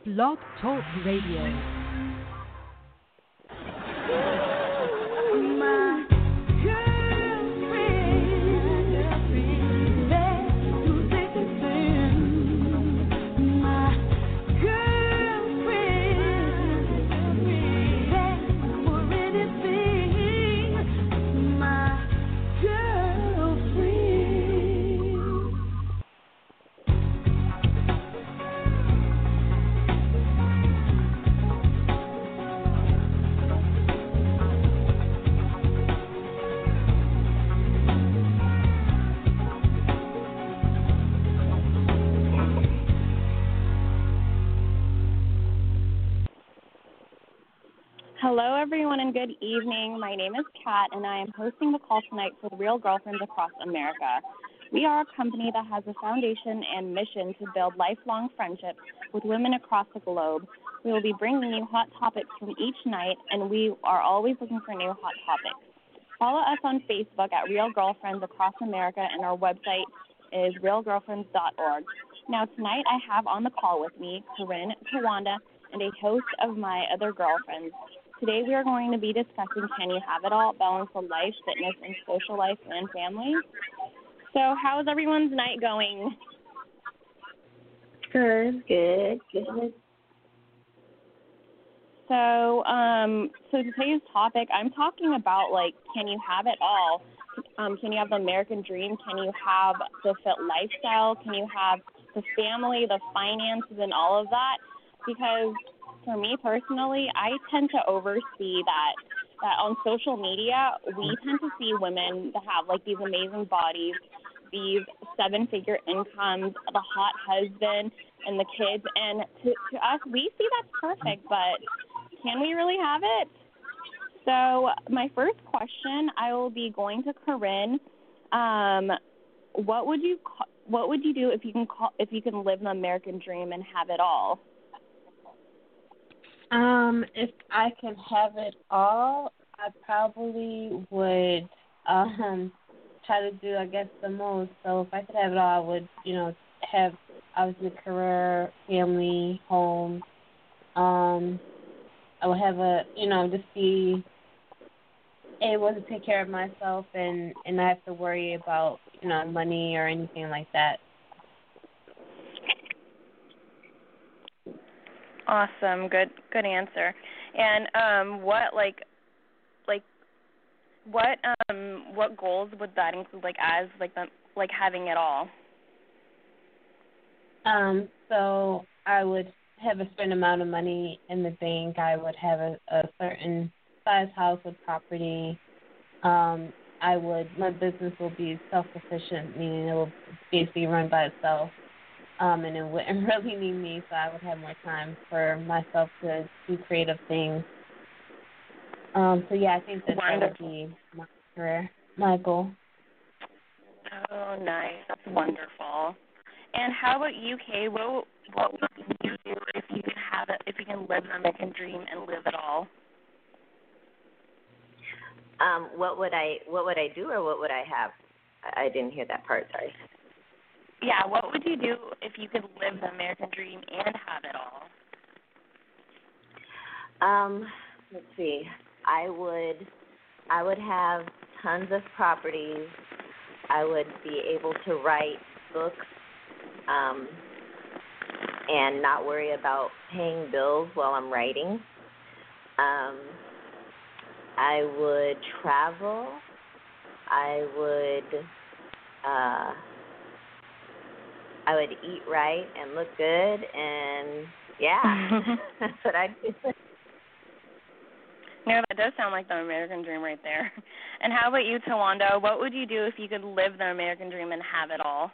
Blog Talk Radio. Hello, everyone, and good evening. My name is Kat, and I am hosting the call tonight for the Real Girlfriends Across America. We are a company that has a foundation and mission to build lifelong friendships with women across the globe. We will be bringing you hot topics from each night, and we are always looking for new hot topics. Follow us on Facebook at Real Girlfriends Across America, and our website is realgirlfriends.org. Now, tonight I have on the call with me Corinne, Tawanda, and a host of my other girlfriends. Today we are going to be discussing Can You Have It All, balance of life, fitness, and social life and family. So how's everyone's night going? Good. So today's topic, I'm talking about, can you have it all? Can you have the American dream? Can you have the fit lifestyle? Can you have the family, the finances, and all of that? Because for me personally, I tend to oversee that on social media, we tend to see women that have these amazing bodies, these seven-figure incomes, the hot husband, and the kids. And to us, we see that's perfect, but can we really have it? So my first question, I will be going to Corinne. What would you do if you can live the American dream and have it all? If I can have it all, I probably would try to do, the most. So if I could have it all, I would, have obviously a career, family, home. I would have just be able to take care of myself and not have to worry about, money or anything like that. Awesome, good answer. And what goals would that include? As having it all. So I would have a certain amount of money in the bank. I would have a certain size house with property. My business will be self-sufficient, meaning it will basically run by itself. And it wouldn't really need me, so I would have more time for myself to do creative things. I think that would be my career, my goal. Oh, nice. That's wonderful. And how about you, Kay? What would you do if you can have it, if you can live the American dream and live it all? What would I do, or what would I have? I didn't hear that part. Sorry. Yeah, what would you do if you could live the American dream and have it all? Let's see. I would have tons of properties. I would be able to write books and not worry about paying bills while I'm writing. I would travel. I would eat right and look good, and that's what I'd do. No, that does sound like the American dream right there. And how about you, Tawanda? What would you do if you could live the American dream and have it all?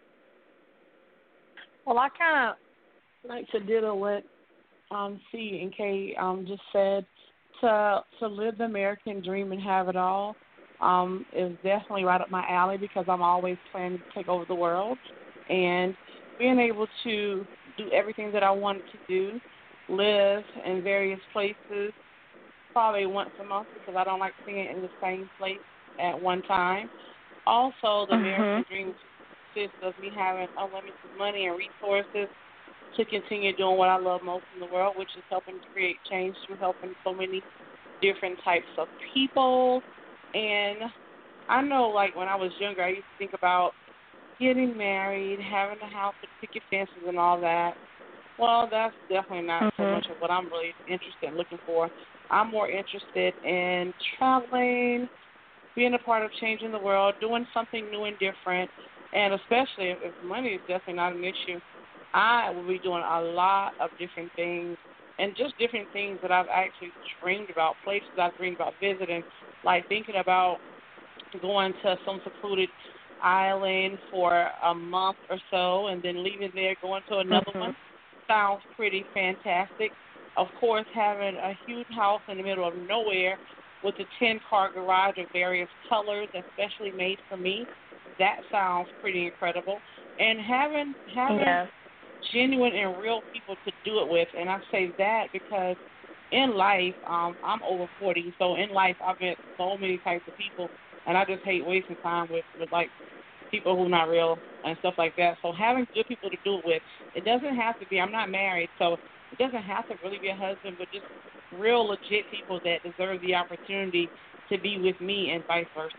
Well, I kind of like to ditto what C and K just said. To live the American dream and have it all is definitely right up my alley, because I'm always planning to take over the world. And being able to do everything that I wanted to do, live in various places, probably once a month, because I don't like being in the same place at one time. Also, the American dream consists of me having unlimited money and resources to continue doing what I love most in the world, which is helping to create change through helping so many different types of people. And I know, like, when I was younger, I used to think about getting married, having a house with picket fences and all that. Well, that's definitely not so much of what I'm really interested in looking for. I'm more interested in traveling, being a part of changing the world, doing something new and different, and especially if money is definitely not an issue, I will be doing a lot of different things and just different things that I've actually dreamed about, places I've dreamed about visiting, like thinking about going to some secluded island for a month or so and then leaving there, going to another one. Sounds pretty fantastic. Of course, having a huge house in the middle of nowhere with a 10-car garage of various colors, especially made for me, that sounds pretty incredible. And having genuine and real people to do it with, and I say that because in life, I'm over 40, so in life I've met so many types of people, and I just hate wasting time with like people who are not real and stuff like that. So having good people to do it with, it doesn't have to be, I'm not married, so it doesn't have to really be a husband, but just real legit people that deserve the opportunity to be with me and vice versa.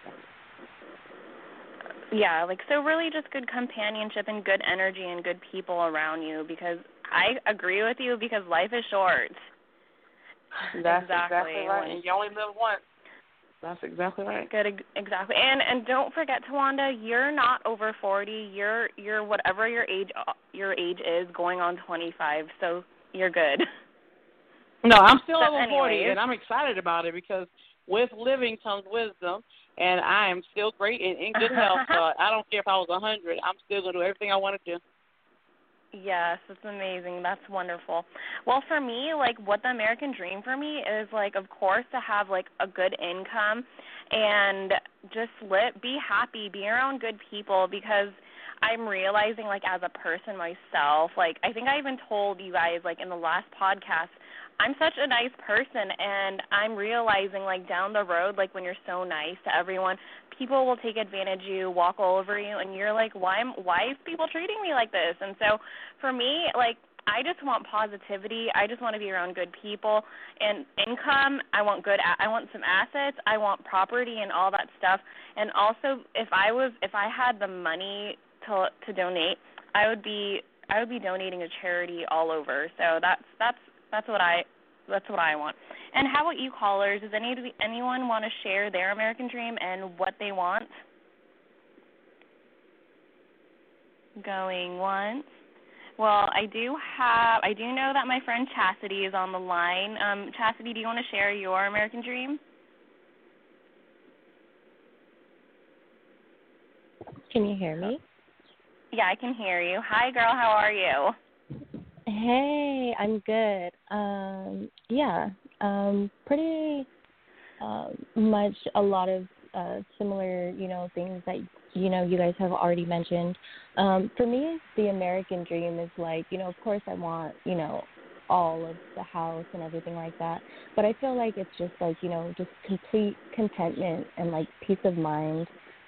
Yeah, like, so really just good companionship and good energy and good people around you, because I agree with you, because life is short. That's exactly right. And you only live once. That's exactly right. Good, exactly. And don't forget, Tawanda, you're not over 40. You're whatever your age is, going on 25. So you're good. No, I'm still over 40, anyways. and I'm excited about it because with living comes wisdom, and I am still great and in good health. So I don't care if I was 100. I'm still going to do everything I want to do. Yes, it's amazing. That's wonderful. Well, for me, like, what the American dream for me is, like, of course, to have, like, a good income and just be happy, be around good people, because I'm realizing, like, as a person myself, like, I think I even told you guys, like, in the last podcast, I'm such a nice person, and I'm realizing, like, down the road, like, when you're so nice to everyone, people will take advantage of you, walk all over you, and you're like, why is people treating me like this? And so for me, like, I just want positivity. I just want to be around good people. And income, I want some assets. I want property and all that stuff. And also, if I had the money to donate, I would be donating to charity all over. So that's what I want. And how about you, callers? Does anyone want to share their American dream and what they want? Going once. Well, I do know that my friend Chastity is on the line. Chastity, do you want to share your American dream? Can you hear me? Yeah, I can hear you. Hi, girl. How are you? Hey, I'm good. Pretty much a lot of similar, things that, you guys have already mentioned. For me, the American dream is like, of course I want, all of the house and everything like that. But I feel like it's just like, just complete contentment and like peace of mind.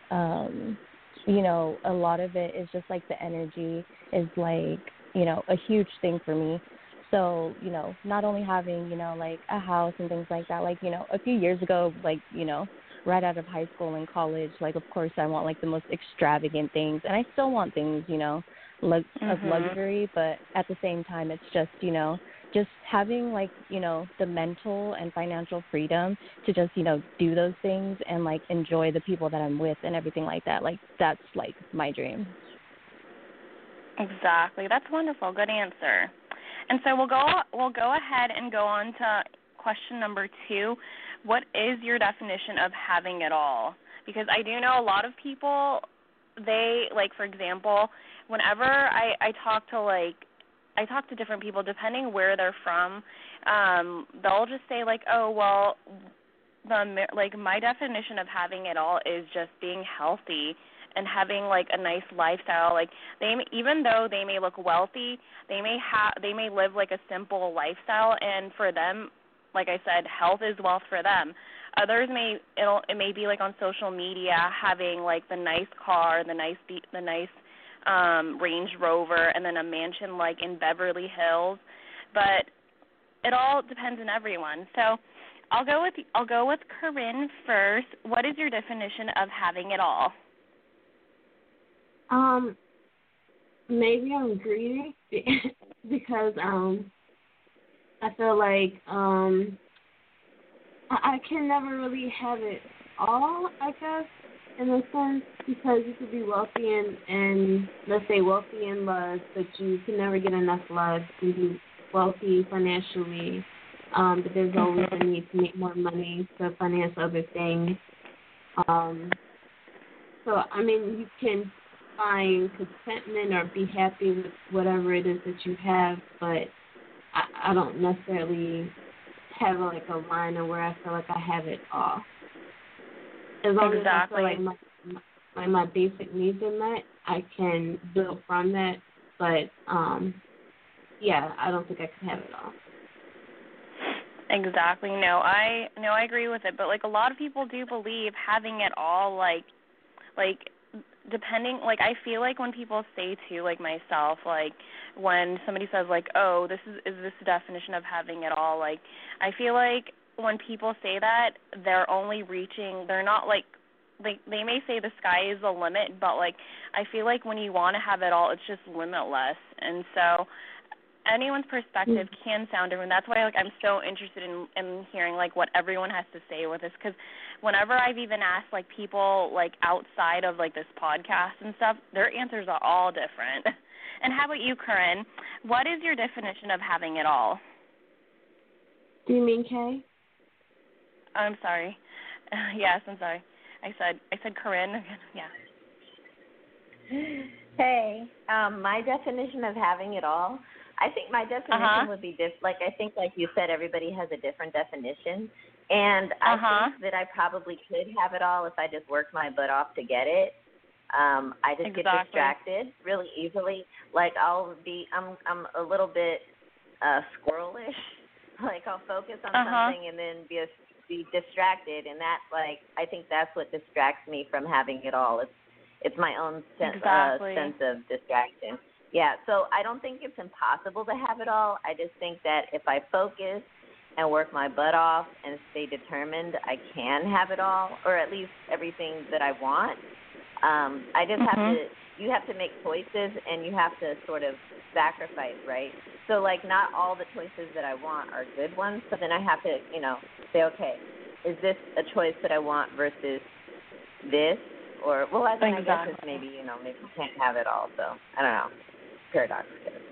A lot of it is just like the energy is like, a huge thing for me. So, not only having, like a house and things like that, like, a few years ago, like, right out of high school and college, like, of course I want like the most extravagant things, and I still want things, of luxury, but at the same time it's just, just having like, the mental and financial freedom to just, do those things and like enjoy the people that I'm with and everything like that. Like, that's like my dream. Exactly. That's wonderful. Good answer. And so we'll go ahead and go on to question number 2. What is your definition of having it all? Because I do know a lot of people, they, like, for example, whenever I talk to different people, depending where they're from, they'll just say, like, oh, well, my definition of having it all is just being healthy and having like a nice lifestyle. Like, even though they may look wealthy, they may live like a simple lifestyle, and for them, like I said, health is wealth for them. Others it may be like on social media, having like the nice car, the nice Range Rover and then a mansion like in Beverly Hills. But it all depends on everyone. So I'll go with Corinne first. What is your definition of having it all? Maybe I'm greedy because I feel like I can never really have it all, I guess, in a sense, because you could be wealthy and let's say wealthy in love, but you can never get enough love. You can be wealthy financially, but there's always a need to make more money to finance other things. So, I mean, you can find contentment or be happy with whatever it is that you have, but I don't necessarily have like a line of where I feel like I have it all. As long as I feel like my basic needs are met, I can build from that. But yeah, I don't think I could have it all. Exactly. No, I agree with it. But like a lot of people do believe having it all, like depending, like I feel like when people say too, like myself, like when somebody says like, oh, is this the definition of having it all? Like I feel like when people say that, they're only reaching, they're not like they may say the sky is the limit, but like I feel like when you want to have it all, it's just limitless. And so anyone's perspective can sound different. That's why like I'm so interested in hearing like what everyone has to say with this, because whenever I've even asked like people like outside of like this podcast and stuff, their answers are all different. And how about you, Corinne? What is your definition of having it all? Do you mean Kay? I'm sorry. Yes, I'm sorry. I said Corinne. Yeah. Hey, my definition of having it all, I think my definition would be different. Like I think, like you said, everybody has a different definition, and I think that I probably could have it all if I just worked my butt off to get it. I just get distracted really easily. Like I'm a little bit squirrelish. Like I'll focus on something and then be distracted, and that's like I think that's what distracts me from having it all. It's my own sense of distraction. Yeah, so I don't think it's impossible to have it all. I just think that if I focus and work my butt off and stay determined, I can have it all, or at least everything that I want. I just you have to make choices, and you have to sort of sacrifice, right? So, like, not all the choices that I want are good ones, so then I have to, say, okay, is this a choice that I want versus this? Or, well, I guess it's maybe, maybe you can't have it all, so I don't know. Paradox.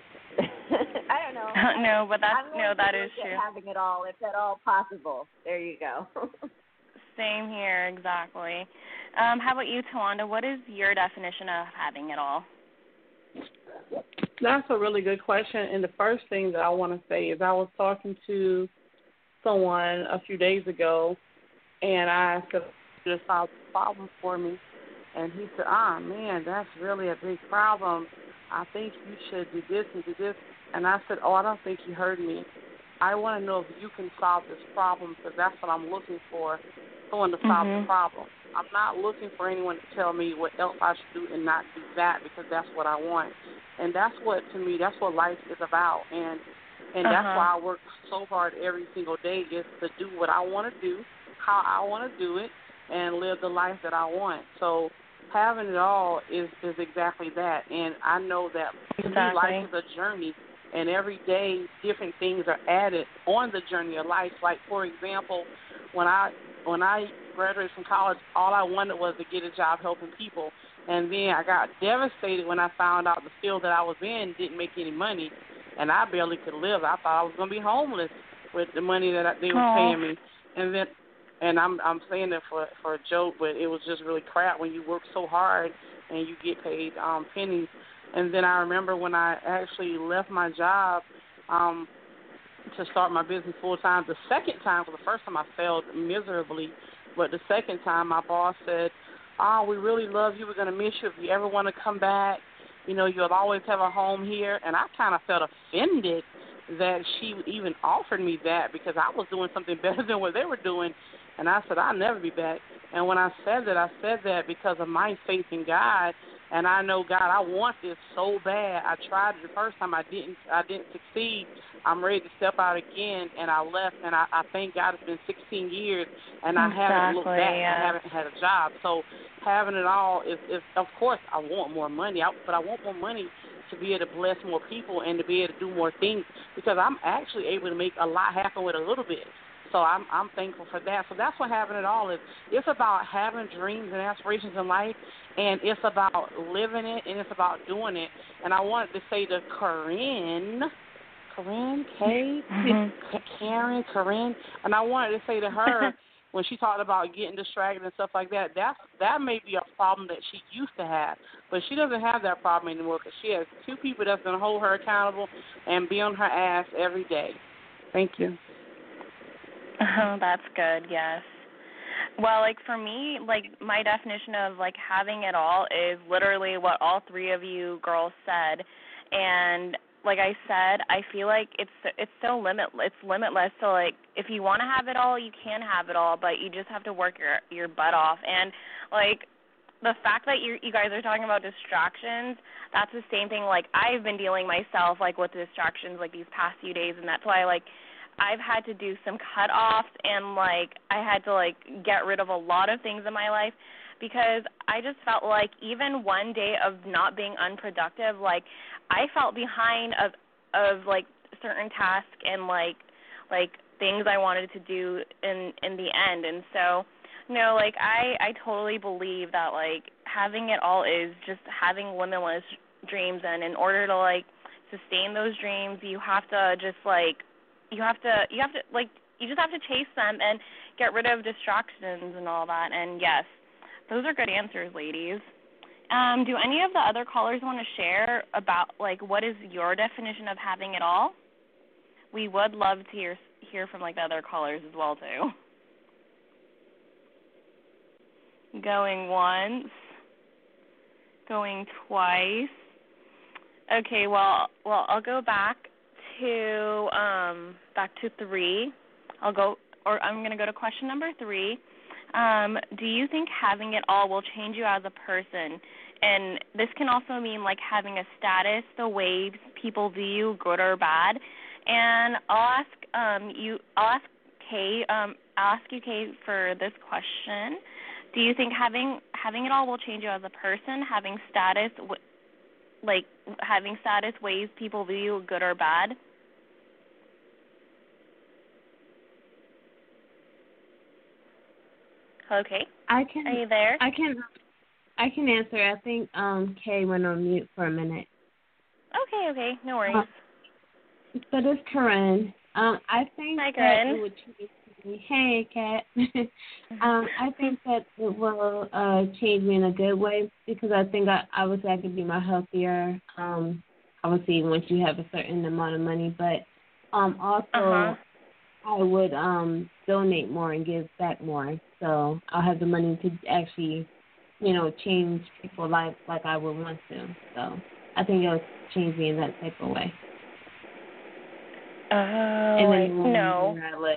I don't know. No, but that is true. Having it all, if at all possible. There you go. Same here, exactly. How about you, Tawanda? What is your definition of having it all? That's a really good question. And the first thing that I want to say is I was talking to someone a few days ago, and I said, just solve the problem for me. And he said, man, that's really a big problem. I think you should do this and do this. And I said, I don't think you heard me. I want to know if you can solve this problem, because that's what I'm looking for, someone to solve the problem. I'm not looking for anyone to tell me what else I should do and not do that, because that's what I want. And that's what, to me, that's what life is about. And that's why I work so hard every single day, is to do what I want to do, how I want to do it, and live the life that I want. So having it all is exactly that. And I know that to me, life is a journey, and every day different things are added on the journey of life. Like, for example, when I graduated from college, all I wanted was to get a job helping people. And then I got devastated when I found out the field that I was in didn't make any money, and I barely could live. I thought I was going to be homeless with the money that they were paying me. And I'm saying that for a joke, but it was just really crap when you work so hard and you get paid pennies. And then I remember when I actually left my job to start my business full time. The second time, for the first time I failed miserably, but the second time my boss said, we really love you. We're going to miss you. If you ever want to come back, you'll always have a home here. And I kind of felt offended that she even offered me that, because I was doing something better than what they were doing. And I said, I'll never be back. And when I said that because of my faith in God, And I know, God, I want this so bad. I tried it the first time. I didn't succeed. I'm ready to step out again, and I left. And I thank God it's been 16 years, and I haven't looked back. Yeah. I haven't had a job. So having it all is of course, I want more money, but I want more money to be able to bless more people and to be able to do more things, because I'm actually able to make a lot happen with a little bit. So I'm thankful for that. So that's what having it all is. It's about having dreams and aspirations in life, and it's about living it, and it's about doing it. And I wanted to say to Corinne, and I wanted to say to her when she talked about getting distracted and stuff like that, that may be a problem that she used to have, but she doesn't have that problem anymore because she has 2 people that's going to hold her accountable and be on her ass every day. Thank you. Oh, that's good, yes. Well, like, for me, like, my definition of, like, having it all is literally what all 3 of you girls said. And like I said, I feel like it's so limitless. So, like, if you want to have it all, you can have it all, but you just have to work your butt off. And, like, the fact that you guys are talking about distractions, that's the same thing. Like, I've been dealing myself, like, with distractions, like, these past few days, and that's why, like, I've had to do some cutoffs, and, like, I had to, like, get rid of a lot of things in my life because I just felt like even one day of not being unproductive, like, I felt behind of like, certain tasks and, like things I wanted to do in the end. And so, no, like, I totally believe that, like, having it all is just having limitless dreams, and in order to, like, sustain those dreams, you have to just, like, you just have to chase them and get rid of distractions and all that. And yes, those are good answers, ladies. Do any of the other callers want to share about, like, what is your definition of having it all? We would love to hear from, like, the other callers as well, too. Going once. Going twice. Okay, well, I'll go back to 3. I'm going to go to question number 3. Do you think having it all will change you as a person? And this can also mean, like, having a status, the way people view you, good or bad. And I'll ask you, Kay, for this question. Do you think having it all will change you as a person? Having status, ways people view you, good or bad? Okay. Are you there? I can answer. I think Kay went on mute for a minute. Okay, no worries. So this is Corinne. I think Hi, that Corinne. it would change me. Hey, Kat. I think that it will change me in a good way, because I think I would say I could be more healthier. Obviously, once you have a certain amount of money, but also I would donate more and give back more. So I'll have the money to actually, change people's lives like I would want to. So I think it'll change me in that type of way. No,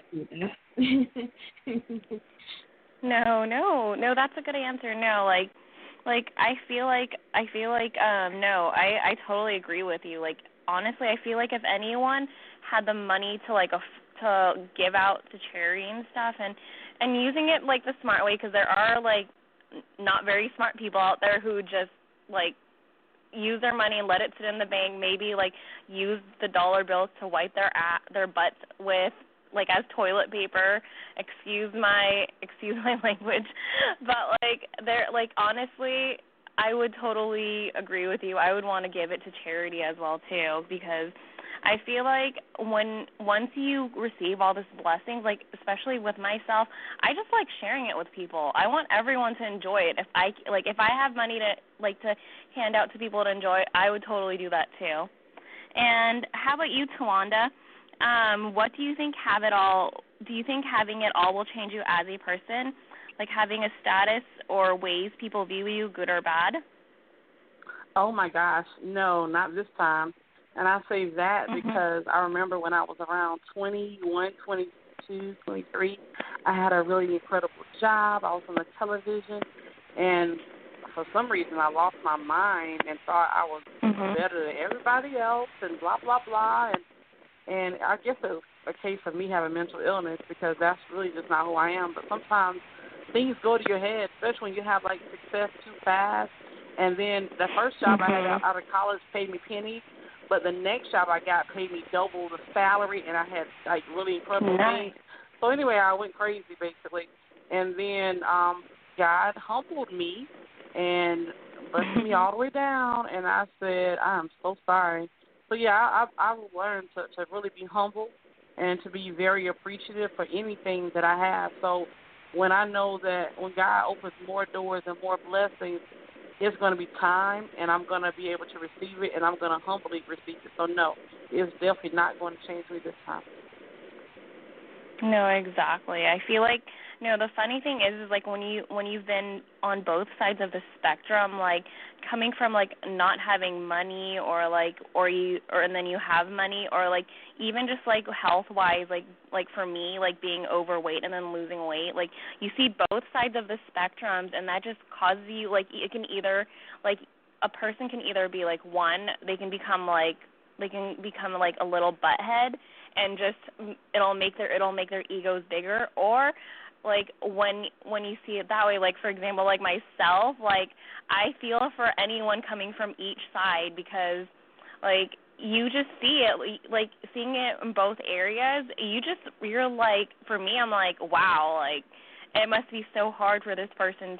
that's a good answer. No, like I feel like no, I totally agree with you. Like, honestly, I feel like if anyone had the money to to give out to charity and stuff, and using it, like, the smart way, because there are, like, not very smart people out there who just, like, use their money and let it sit in the bank, maybe, like, use the dollar bills to wipe their butts with, like, as toilet paper. Excuse my language. But, like, they're, like, honestly, I would totally agree with you. I would want to give it to charity as well, too, because I feel like once you receive all this blessings, like, especially with myself, I just like sharing it with people. I want everyone to enjoy it. If I have money to hand out to people to enjoy, I would totally do that too. And how about you, Tawanda? What do you think do you think having it all will change you as a person? Like, having a status or ways people view you, good or bad? Oh my gosh, no, not this time. And I say that because I remember when I was around 21, 22, 23, I had a really incredible job. I was on the television, and for some reason I lost my mind and thought I was better than everybody else and blah, blah, blah. And I guess it was a case of me having mental illness because that's really just not who I am. But sometimes things go to your head, especially when you have, like, success too fast. And then the first job I had out of college paid me pennies, but the next job I got paid me double the salary, and I had, like, really incredible things. So anyway, I went crazy, basically. And then God humbled me and busted me all the way down, and I said, I am so sorry. So, yeah, I've learned to really be humble and to be very appreciative for anything that I have. So when I know that when God opens more doors and more blessings, it's going to be time, and I'm going to be able to receive it, and I'm going to humbly receive it. So, no, it's definitely not going to change me this time. No, exactly. I feel like, the funny thing is like when you've been on both sides of the spectrum, like coming from like not having money or and then you have money, or like even just like health-wise, like for me, like being overweight and then losing weight, like you see both sides of the spectrums, and that just causes you, like, it can either, like, a person can either be like, one, they can become like a little butthead, and just it'll make their egos bigger, or like when you see it that way, like for example, like myself, like I feel for anyone coming from each side, because like you just see it, like seeing it in both areas, you're like, for me, I'm like, wow, like it must be so hard for this person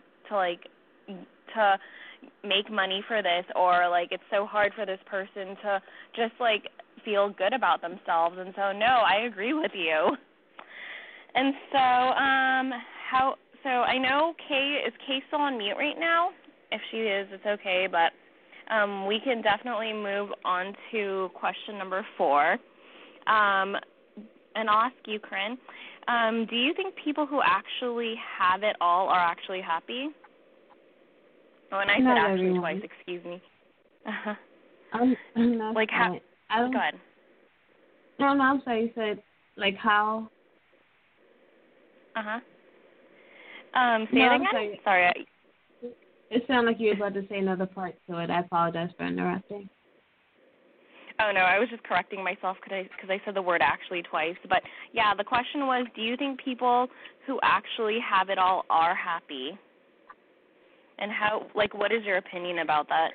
to make money for this, or like it's so hard for this person to just like feel good about themselves. And so no, I agree with you. And so so I know Kay still on mute right now? If she is, it's okay, but we can definitely move on to question number 4. And I'll ask you, Corinne, do you think people who actually have it all are actually happy? Oh, and I said actually everyone. twice, excuse me. Like how? Go ahead. No, I'm sorry. You said like how? Say it again. Sorry. It sounded like you were about to say another part to it. I apologize for interrupting. Oh, no, I was just correcting myself because I said the word actually twice. But, yeah, the question was, do you think people who actually have it all are happy? And how, like, what is your opinion about that?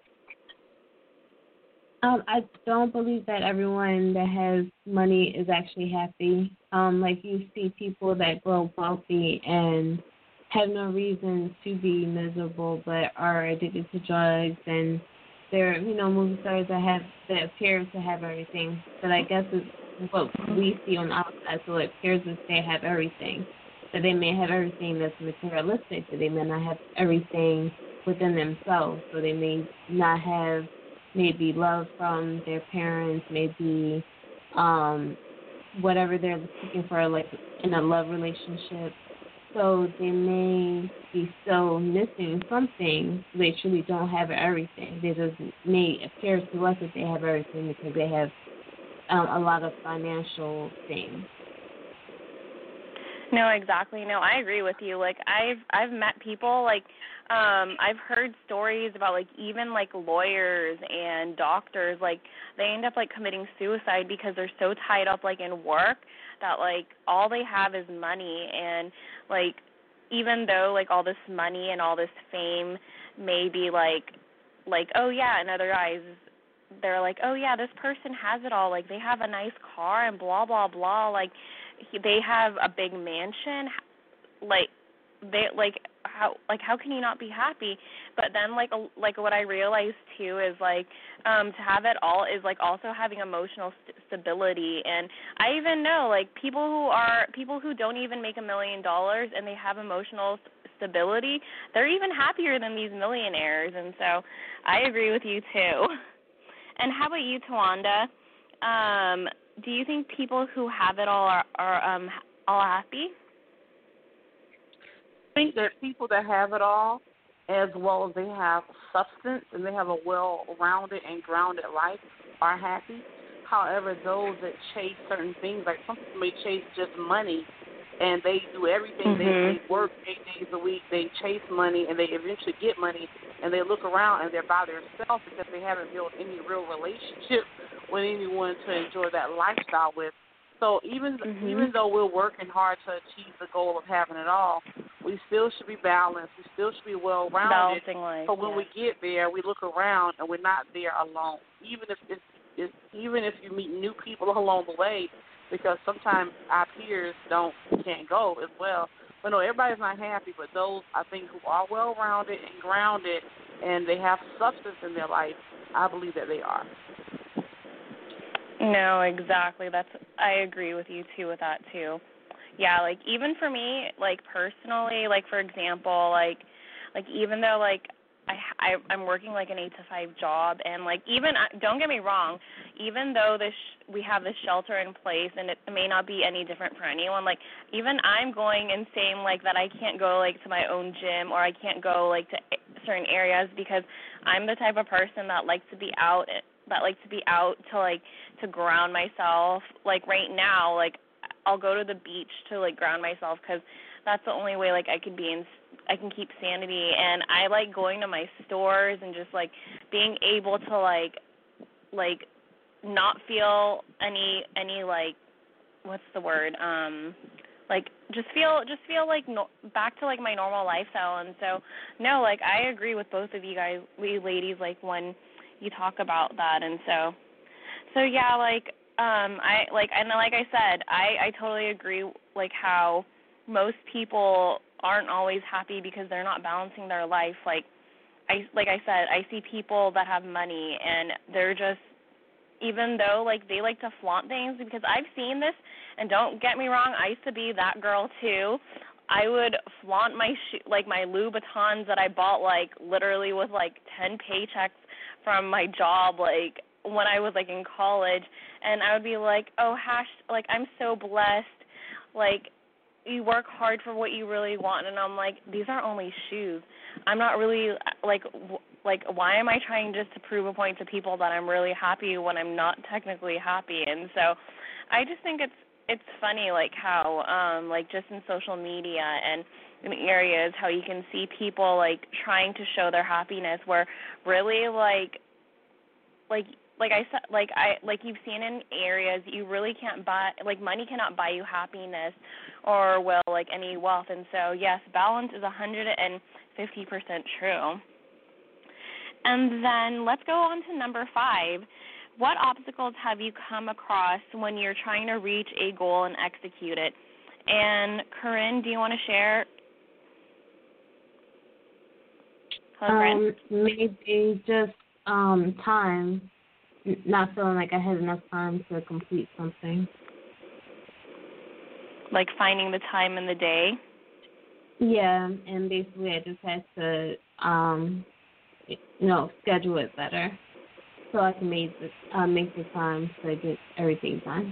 I don't believe that everyone that has money is actually happy. Like you see people that grow wealthy and have no reason to be miserable, but are addicted to drugs, and they're, movie stars that appear to have everything. But I guess it's what we see on the outside, so it appears as they have everything. So they may have everything that's materialistic, but they may not have everything within themselves. So they may not have maybe love from their parents, maybe whatever they're looking for, like in a love relationship. So they may be so missing something, so they truly don't have everything. They just may appear to us that they have everything because they have a lot of financial things. No, exactly. No, I agree with you. Like I've met people, like I've heard stories about like even like lawyers and doctors, like they end up like committing suicide because they're so tied up like in work that like all they have is money, and like even though like all this money and all this fame may be like oh yeah, in other eyes they're like, oh yeah, this person has it all, like they have a nice car and blah blah blah, like they have a big mansion, like they how can you not be happy? But then like what I realized too is like to have it all is like also having emotional stability. And I even know like people who don't even make $1 million and they have emotional stability, they're even happier than these millionaires. And so I agree with you too. And how about you, Tawanda? Do you think people who have it all are all happy? I think that people that have it all, as well as they have substance and they have a well-rounded and grounded life, are happy. However, those that chase certain things, like some people may chase just money and they do everything. They work 8 days a week. They chase money, and they eventually get money, and they look around, and they're by themselves because they haven't built any real relationship with anyone to enjoy that lifestyle with. So even though we're working hard to achieve the goal of having it all, we still should be balanced. We still should be well-rounded. So when we get there, we look around, and we're not there alone. Even if you meet new people along the way, because sometimes our peers can't go as well. But no, everybody's not happy, but those, I think, who are well-rounded and grounded and they have substance in their life, I believe that they are. No, exactly. I agree with you, too, with that, too. Yeah, like, even for me, like, personally, like, for example, like even though, like, I'm working like an 8-to-5 job, and like even don't get me wrong, even though we have this shelter in place, and it may not be any different for anyone. Like even I'm going and saying like that I can't go like to my own gym, or I can't go like to certain areas because I'm the type of person that likes to be out. To ground myself. Like right now, like I'll go to the beach to like ground myself because that's the only way like I can keep sanity. And I like going to my stores and just like being able to like not feel any like, what's the word, like just feel like back to like my normal lifestyle. And so no, like I agree with both of you guys, we ladies, like when you talk about that. And so yeah, like I said, I totally agree, like how most people aren't always happy because they're not balancing their life. Like I said, I see people that have money and they're just, even though like they like to flaunt things, because I've seen this, and don't get me wrong, I used to be that girl too. I would flaunt my my Louboutins that I bought like literally with like 10 paychecks from my job, like when I was like in college, and I would be like, oh, like I'm so blessed, like you work hard for what you really want. And I'm like, these are only shoes. I'm not really like why am I trying just to prove a point to people that I'm really happy when I'm not technically happy? And so I just think it's funny like how like just in social media and in areas how you can see people like trying to show their happiness where really like I said, like you've seen in areas you really can't buy, like money cannot buy you happiness or like any wealth. And so yes, balance is 150% true. And then let's go on to number 5. What obstacles have you come across when you're trying to reach a goal and execute it? And Corinne, do you want to share? Hello, Corinne? Maybe just time. Not feeling like I had enough time to complete something. Like finding the time in the day? Yeah, and basically I just had to, schedule it better so I can make the time to get everything done.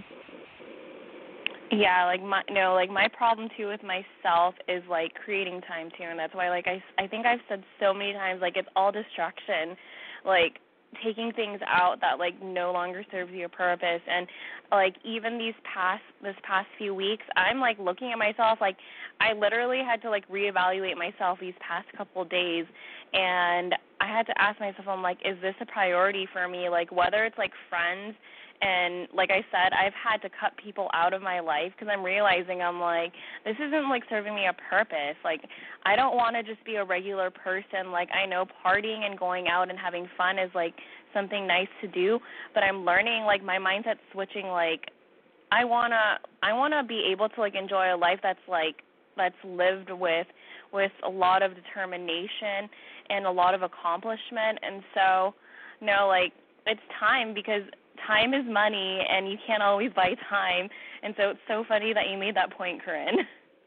Yeah, my problem too with myself is like creating time too, and that's why like I think I've said so many times like it's all distraction, like taking things out that like no longer serves you a purpose. And like even this past few weeks, I'm like looking at myself, like I literally had to like reevaluate myself these past couple of days, and I had to ask myself, I'm like, is this a priority for me? Like whether it's like friends, and like I said, I've had to cut people out of my life because I'm realizing I'm like, this isn't like serving me a purpose. Like I don't want to just be a regular person. Like I know partying and going out and having fun is like something nice to do, but I'm learning, like my mindset's switching. Like I wanna be able to like enjoy a life that's lived with a lot of determination and a lot of accomplishment. And so no, like it's time, because time is money, and you can't always buy time. And so it's so funny that you made that point, Corinne.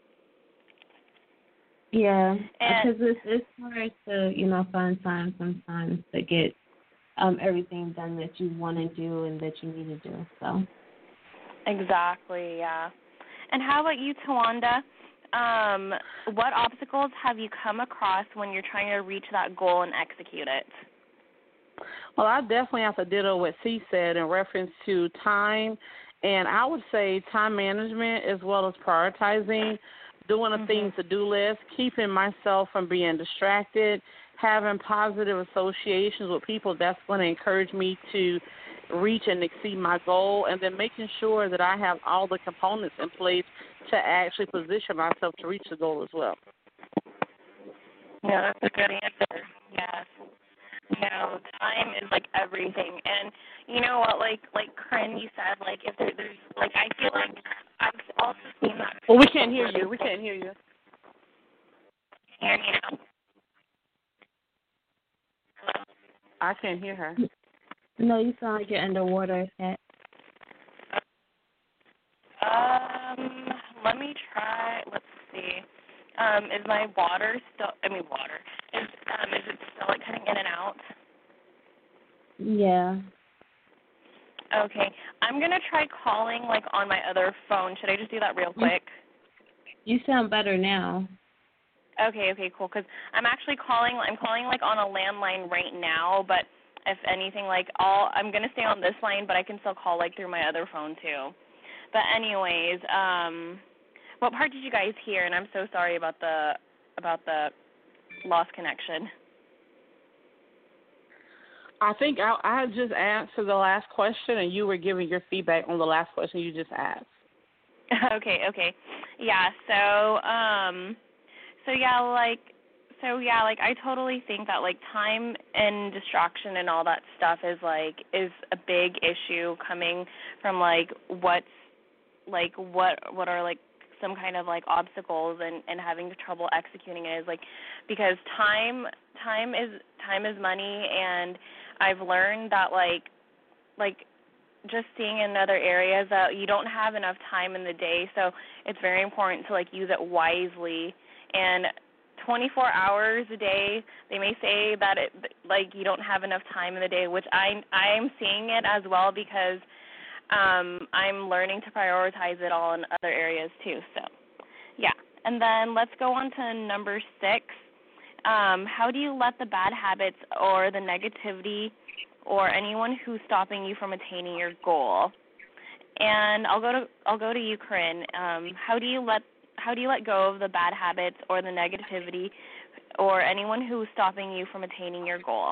Yeah, because it's hard to, find time sometimes to get everything done that you want to do and that you need to do. So. Exactly, yeah. And how about you, Tawanda? What obstacles have you come across when you're trying to reach that goal and execute it? Well, I definitely have to ditto what C said in reference to time And I would say time management as well as prioritizing, doing a things to do list, keeping myself from being distracted, having positive associations with people that's going to encourage me to reach and exceed my goal, and then making sure that I have all the components in place to actually position myself to reach the goal as well. Yeah, that's a good answer. Yes. Time is like everything, and you know what? Like Corinne, you said, like if there's like I feel like I've also seen that. Well, we can't hear you. We can't hear you. Hear me now? Hello? I can't hear her. No, you sound like you're underwater, Kat. Let me try. Let's see. Is my water still? Water. Is it still like cutting in and out? Yeah. Okay. I'm gonna try calling like on my other phone. Should I just do that real quick? You sound better now. Okay, cool. Because I'm actually calling like on a landline right now, but if anything, like I'm gonna stay on this line, but I can still call like through my other phone too. But anyways, what part did you guys hear? And I'm so sorry about the lost connection. I think I had just answered the last question, and you were giving your feedback on the last question you just asked. Okay. Yeah. So I totally think that like time and distraction and all that stuff is a big issue coming from like what are like some kind of like obstacles and having trouble executing it is like because time is money, and I've learned that like just seeing in other areas that you don't have enough time in the day, so it's very important to like use it wisely. And 24 hours a day, they may say that like you don't have enough time in the day, which I'm seeing it as well because I'm learning to prioritize it all in other areas too. So, yeah. And then let's go on to number 6. How do you let the bad habits or the negativity or anyone who's stopping you from attaining your goal? And I'll go to you, Corinne. How do you let go of the bad habits or the negativity or anyone who's stopping you from attaining your goal?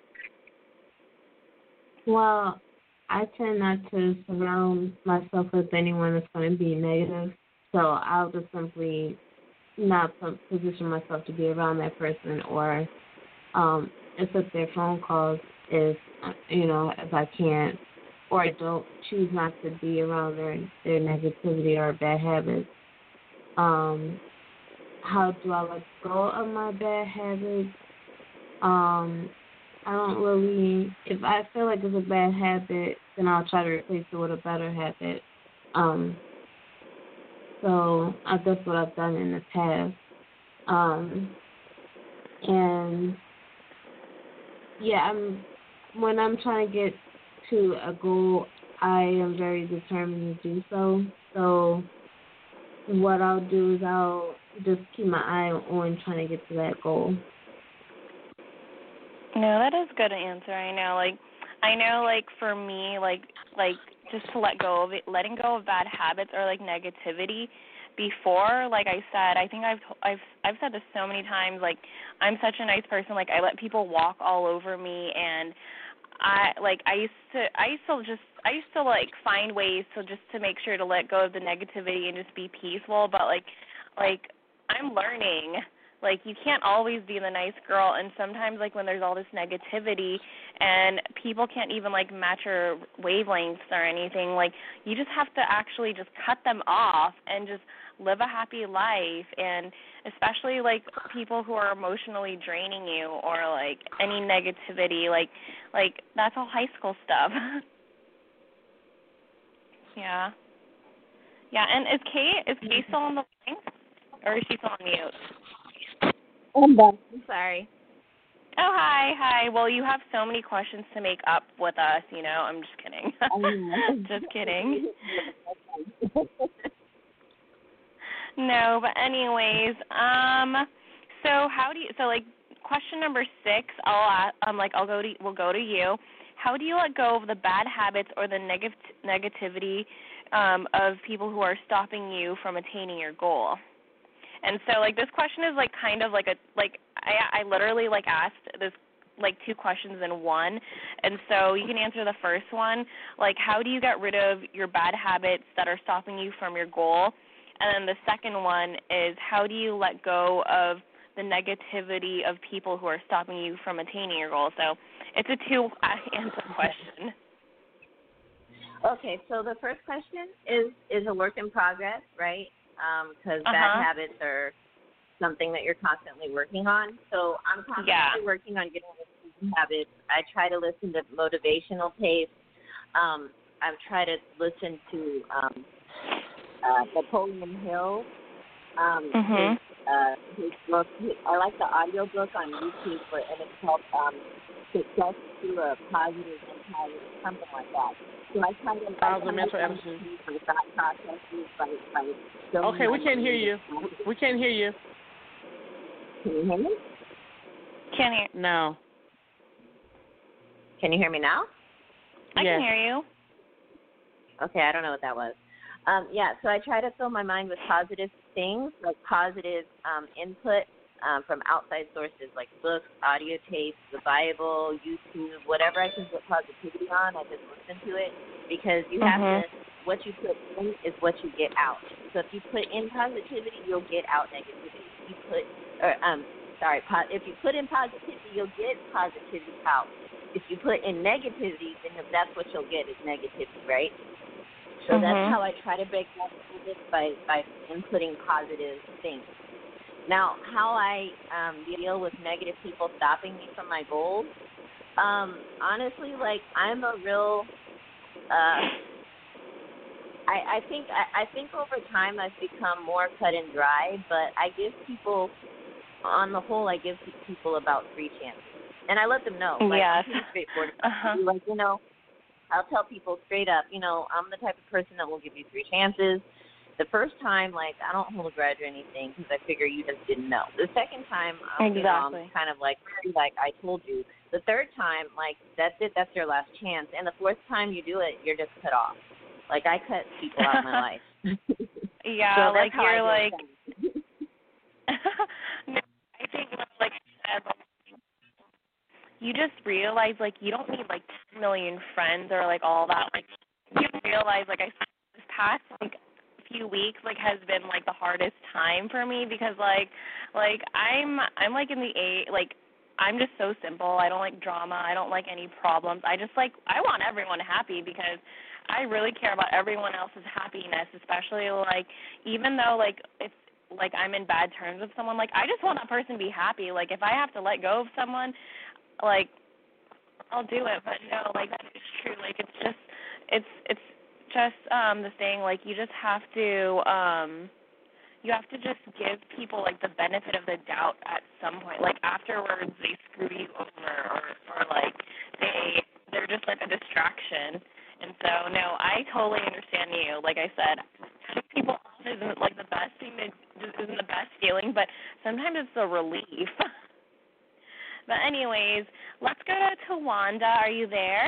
Well, I tend not to surround myself with anyone that's going to be negative, so I'll just simply not position myself to be around that person or accept their phone calls if I can't, or I don't choose not to be around their negativity or bad habits. How do I let go of my bad habits? I don't really, if I feel like it's a bad habit, then I'll try to replace it with a better habit. So that's what I've done in the past. And yeah, when I'm trying to get to a goal, I am very determined to do so. So what I'll do is I'll just keep my eye on trying to get to that goal. No, that is a good answer. I know, for me, just to letting go of bad habits or like negativity. Before, like I said, I think I've said this so many times. Like I'm such a nice person. Like I let people walk all over me, and I used to like find ways to make sure to let go of the negativity and just be peaceful. But like I'm learning. Like, you can't always be the nice girl, and sometimes, like, when there's all this negativity and people can't even, like, match your wavelengths or anything, like, you just have to actually just cut them off and just live a happy life. And especially, like, people who are emotionally draining you or, like, any negativity, like that's all high school stuff. Yeah. Yeah, and is Kay still on the line, or is she still on mute? I'm back. I'm sorry. Oh, hi. Well, you have so many questions to make up with us, I'm just kidding. Just kidding. No, but anyways, question number 6, we'll go to you. how do you let go of the bad habits or the negativity of people who are stopping you from attaining your goal? And so, like, this question is, like, kind of like I literally, like, asked this, like, 2 questions in one. And so you can answer the first one, like, how do you get rid of your bad habits that are stopping you from your goal? And then the second one is, how do you let go of the negativity of people who are stopping you from attaining your goal? So it's a 2-answer question. Okay, so the first question is a work in progress, right? Because bad habits are something that you're constantly working on. So I'm constantly working on getting rid of these habits. I try to listen to motivational tapes. I've tried to listen to Napoleon Hill. His book. I like the audio book on YouTube, and it's called Success Through a Positive Mentality, something like that. So I try to mental attitude. My thought processes by okay, we can't hear you. We can't hear you. Can you hear me? Can't hear. No. Can you hear me now? I can hear you. Okay, I don't know what that was. So I try to fill my mind with positive things, like positive input from outside sources like books, audio tapes, the Bible, YouTube, whatever I can put positivity on, I just listen to it, because you have to, what you put in is what you get out. So if you put in positivity, you'll get out negativity. If you put in positivity, you'll get positivity out. If you put in negativity, then that's what you'll get is negativity, right? So that's how I try to break that by inputting positive things. Now, how I deal with negative people stopping me from my goals, honestly, like, I'm a real, I think over time I've become more cut and dry, but I give people, on the whole, I give people about 3 chances. And I let them know. Like, I'm pretty straightforward. Like, I'll tell people straight up, I'm the type of person that will give you 3 chances. The first time, like, I don't hold a grudge or anything because I figure you just didn't know. The second time, I'm kind of like I told you. The third time, like, that's it. That's your last chance. And the fourth time you do it, you're just cut off. Like, I cut people out of my life. Yeah, so like you're like. I think, like I said, you just realize, like, you don't need, like, 10 million friends or, like, all that. Like, you realize, like, I said, this past, like, few weeks, like, has been, like, the hardest time for me because, like I'm like, in the like, I'm just so simple. I don't like drama. I don't like any problems. I just, like, I want everyone happy because I really care about everyone else's happiness, especially, like, even though, like, it's, like, I'm in bad terms with someone, like, I just want that person to be happy. Like, if I have to let go of someone, like, I'll do it. But no, like, that is true. Like, it's just the thing, like, you just have to just give people, like, the benefit of the doubt at some point. Like, afterwards they screw you over or like they're just, like, a distraction. And so, no, I totally understand you. Like I said, cutting people off isn't, like, the best thing isn't the best feeling, but sometimes it's a relief. But anyways, let's go to Tawanda. Are you there?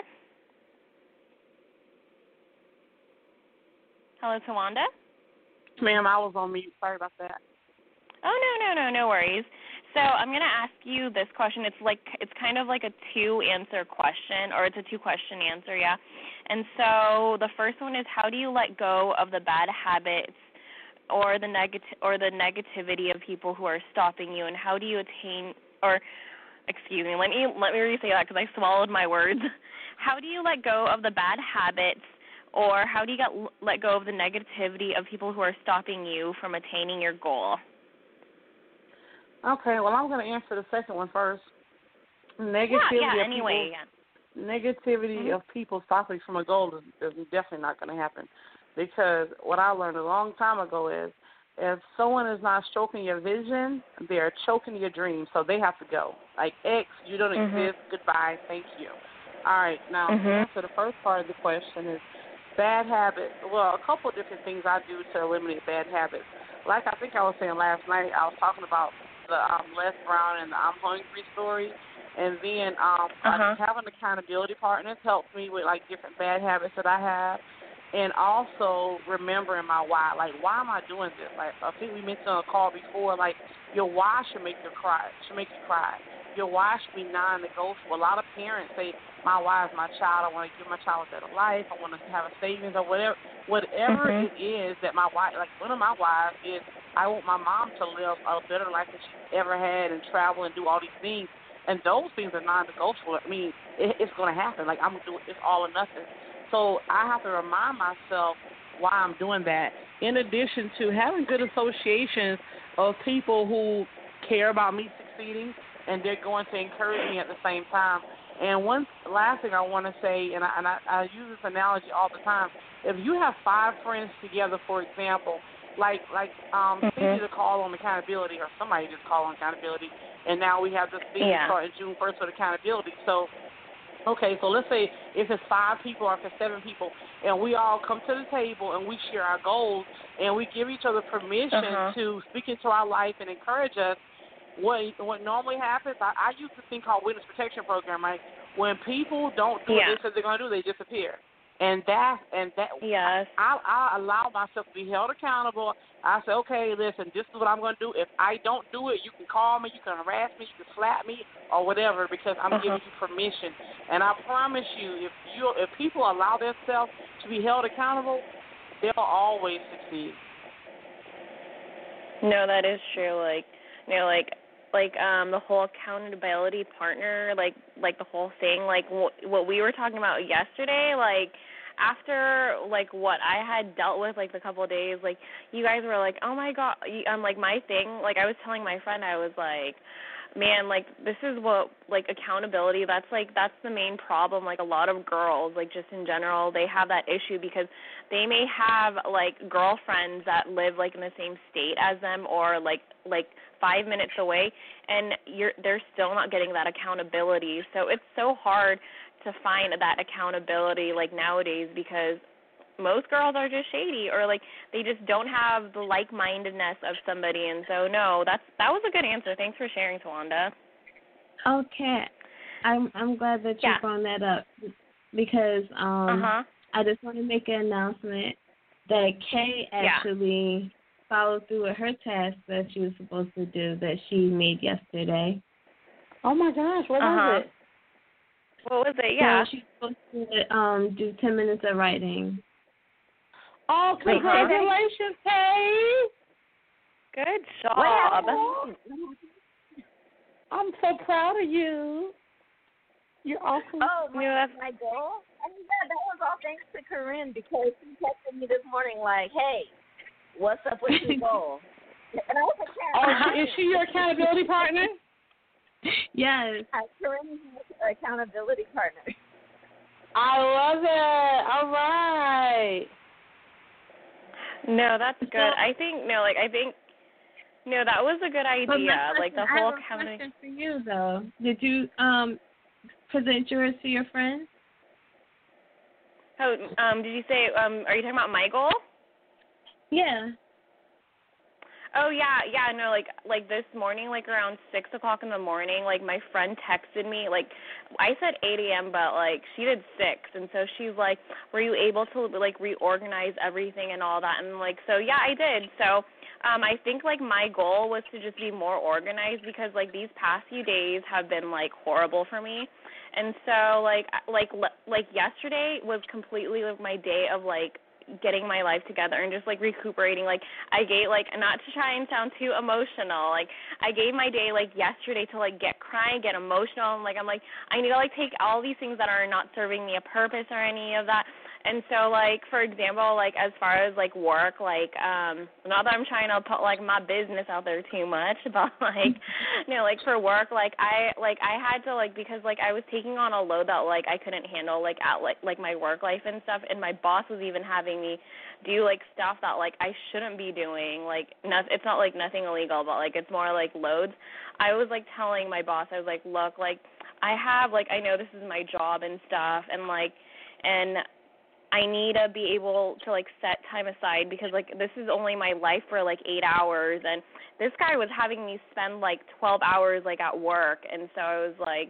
Hello, Tawanda? Ma'am, I was on mute. Sorry about that. Oh, no worries. So I'm going to ask you this question. It's kind of like a 2-answer question, or it's a 2-question answer, yeah. And so the first one is, how do you let go of the bad habits or the negativity of people who are stopping you, and how do you attain, or excuse me, let me re-say that because I swallowed my words. How do you let go of the bad habits, or how do you let go of the negativity of people who are stopping you from attaining your goal? Okay, well, I'm going to answer the second one first. Negativity of people stopping from a goal is definitely not going to happen, because what I learned a long time ago is if someone is not stroking your vision, they're choking your dreams, so they have to go. Like, X, you don't exist, goodbye, thank you. All right, now, to answer the first part of the question is bad habits. Well, a couple of different things I do to eliminate bad habits. Like I think I was saying last night, I was talking about the Les Brown and the I'm Hungry story. And then having accountability partners helps me with, like, different bad habits that I have. And also remembering my why. Like, why am I doing this? Like, I think we mentioned on a call before, like, your why should make you cry. Your why should be non-negotiable. A lot of parents say, my why is my child. I want to give my child a better life. I want to have a savings or whatever. Whatever it is that my why, like, one of my whys is I want my mom to live a better life than she ever had and travel and do all these things. And those things are non-negotiable. I mean, it's going to happen. Like, I'm going to do it. It's all or nothing. So I have to remind myself why I'm doing that, in addition to having good associations of people who care about me succeeding, and they're going to encourage me at the same time. And one last thing I want to say, and I use this analogy all the time, if you have 5 friends together, for example, like Cindy to call on accountability, or somebody just call on accountability, and now we have this thing starting June 1st with accountability. So, okay, so let's say if it's 5 people or if it's 7 people, and we all come to the table and we share our goals and we give each other permission to speak into our life and encourage us. What normally happens, I use this thing called Witness Protection Program, right? When people don't do what they said they're going to do, they disappear. And that I allow myself to be held accountable. I say, okay, listen, this is what I'm going to do. If I don't do it, you can call me, you can harass me, you can slap me, or whatever, because I'm giving you permission. And I promise you, if people allow themselves to be held accountable, they'll always succeed. No, that is true. The whole accountability partner, like the whole thing, like what we were talking about yesterday, like after like what I had dealt with like the couple of days, like you guys were like, oh my God, like my thing, like I was telling my friend, I was like, man, like this is what, like accountability, that's the main problem. Like a lot of girls, like just in general, they have that issue because they may have like girlfriends that live like in the same state as them, or like 5 minutes away, and they're still not getting that accountability. So it's so hard to find that accountability like nowadays, because most girls are just shady, or like they just don't have the like-mindedness of somebody. And so no, that was a good answer. Thanks for sharing, Tawanda. Okay, I'm glad that you brought that up, because I just want to make an announcement that Kay actually followed through with her task that she was supposed to do that she made yesterday. Oh my gosh, what was it? What was it? Yeah. So she's supposed to do 10 minutes of writing. Oh, congratulations, Kay! Good job. I'm so proud of you. You're awesome. Oh, that's my goal? I mean, that was all thanks to Corinne, because she texted me this morning like, hey, what's up with your goal? And I was like, is she your accountability partner? Yes. Corinne is my accountability partner. I love it. All right. No, that's good. I think that was a good idea. Like the whole accountability. I have a question for you though. Did you present yours to your friends? Oh, did you say? Are you talking about my goal? Yeah. Oh yeah, no, like this morning, like around 6 o'clock in the morning, like my friend texted me, like I said 8 a.m., but like she did 6, and so she's like, were you able to like reorganize everything and all that? And like, so yeah, I did. So I think like my goal was to just be more organized, because like these past few days have been like horrible for me, and so like yesterday was completely like my day of like getting my life together and just like recuperating. Like I gave, like, not to try and sound too emotional, like I gave my day like yesterday to like get crying, get emotional, and like I'm like, I need to like take all these things that are not serving me a purpose or any of that. And so like, for example, like as far as like work, like not that I'm trying to put like my business out there too much, but like, you know, like for work, like I had to like, because like I was taking on a load that like I couldn't handle like at like my work life and stuff, and my boss was even having me do like stuff that like I shouldn't be doing. Like it's not like nothing illegal, but like it's more like loads. I was like telling my boss, I was like, look, like I have like, I know this is my job and stuff, and like, and I need to be able to, like, set time aside, because, like, this is only my life for, like, 8 hours. And this guy was having me spend, like, 12 hours, like, at work. And so I was like,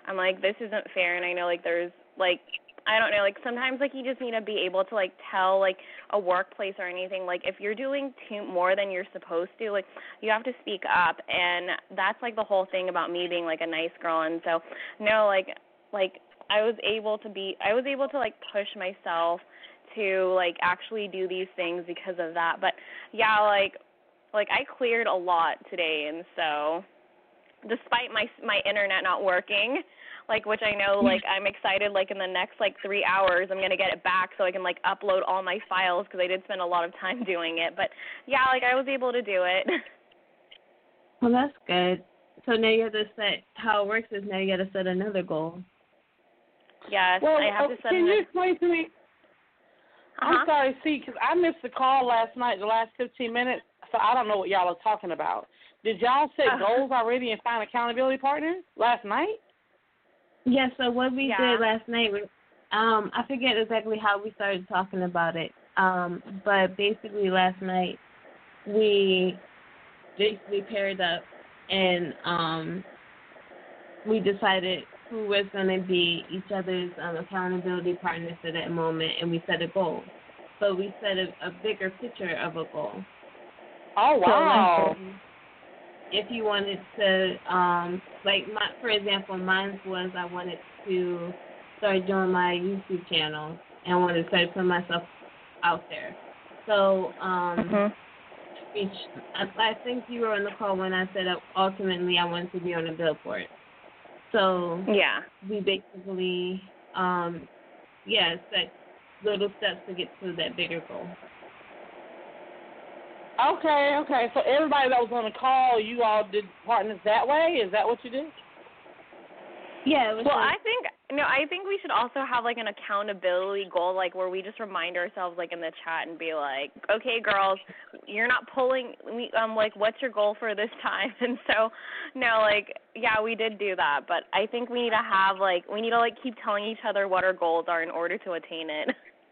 I'm like, this isn't fair, and I know, like, there's, like, I don't know, like, sometimes, like, you just need to be able to, like, tell, like, a workplace or anything, like, if you're doing more than you're supposed to, like, you have to speak up, and that's, like, the whole thing about me being, like, a nice girl, and so, no, like, I was able to, like, push myself to, like, actually do these things because of that, but, yeah, like, I cleared a lot today, and so, despite my internet not working, like, which I know, like, I'm excited, like, in the next, like, 3 hours, I'm going to get it back so I can, like, upload all my files because I did spend a lot of time doing it. But, yeah, like, I was able to do it. Well, that's good. So now you have to set, how it works is now you got to set another goal. Yes, well, I have to set can you explain to me? I'm sorry, see, because I missed the call last night, the last 15 minutes, so I don't know what y'all are talking about. Did y'all set goals already and find accountability partners last night? Yeah, so what we did last night was, I forget exactly how we started talking about it, but basically last night we basically paired up and we decided who was going to be each other's accountability partners for that moment, and we set a goal. So we set a bigger picture of a goal. Oh, wow. So if you wanted to, for example, mine was I wanted to start doing my YouTube channel and I wanted to start putting myself out there. So I think you were on the call when I said ultimately I wanted to be on a billboard. So we basically, set little steps to get to that bigger goal. Okay. So everybody that was on the call, you all did partners that way? Is that what you did? Yeah. It was I think we should also have, like, an accountability goal, like, where we just remind ourselves, like, in the chat and be like, okay, girls, you're not pulling, like, what's your goal for this time? And so, no, like, yeah, we did do that, but I think we need to have, like, keep telling each other what our goals are in order to attain it.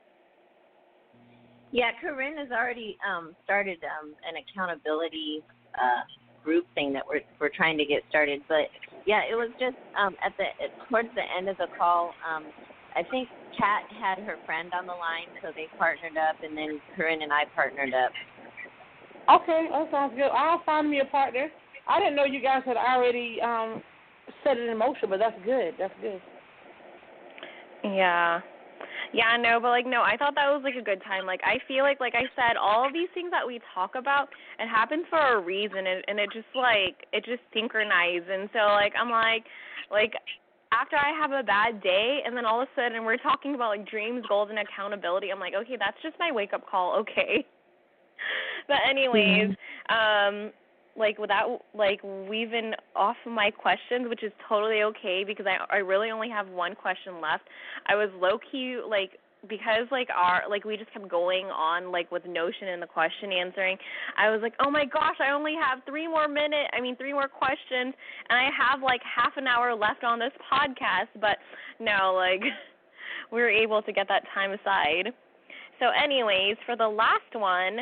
Yeah, Corinne has already started an accountability group thing that we're trying to get started. But yeah, it was just towards the end of the call. I think Kat had her friend on the line, so they partnered up, and then Corinne and I partnered up. Okay, that sounds good. I'll find me a partner. I didn't know you guys had already set it in motion, but that's good. That's good. Yeah. Yeah, no, but, like, no, I thought that was, like, a good time. Like, I feel like I said, all of these things that we talk about, it happens for a reason, and it just synchronized. And so, like, I'm like, after I have a bad day, and then all of a sudden we're talking about, like, dreams, goals, and accountability, I'm like, okay, that's just my wake-up call, okay. But anyways, like, without, like, weaving off my questions, which is totally okay because I really only have one question left. I was low-key, like, because, like, we just kept going on, like, with Notion and the question answering, I was like, oh, my gosh, I only have 3 more questions, and I have, like, half an hour left on this podcast. But, no, like, we were able to get that time aside. So, anyways, for the last one,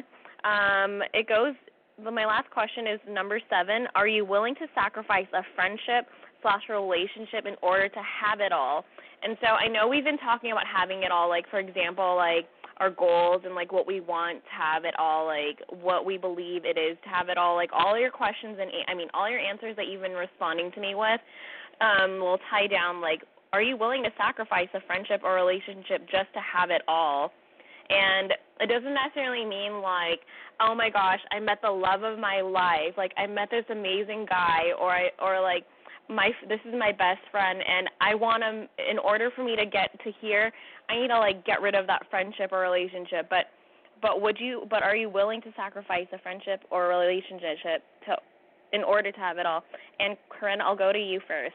my last question is number 7. Are you willing to sacrifice a friendship/relationship in order to have it all? And so I know we've been talking about having it all, like, for example, like, our goals and, like, what we want to have it all, like, what we believe it is to have it all, like, all your questions and, all your answers that you've been responding to me with will tie down, like, are you willing to sacrifice a friendship or relationship just to have it all? And it doesn't necessarily mean, like, oh, my gosh, I met the love of my life. Like, I met this amazing guy, this is my best friend, and I want to, in order for me to get to here, I need to, like, get rid of that friendship or relationship. But are you willing to sacrifice a friendship or a relationship in order to have it all? And, Corinne, I'll go to you first.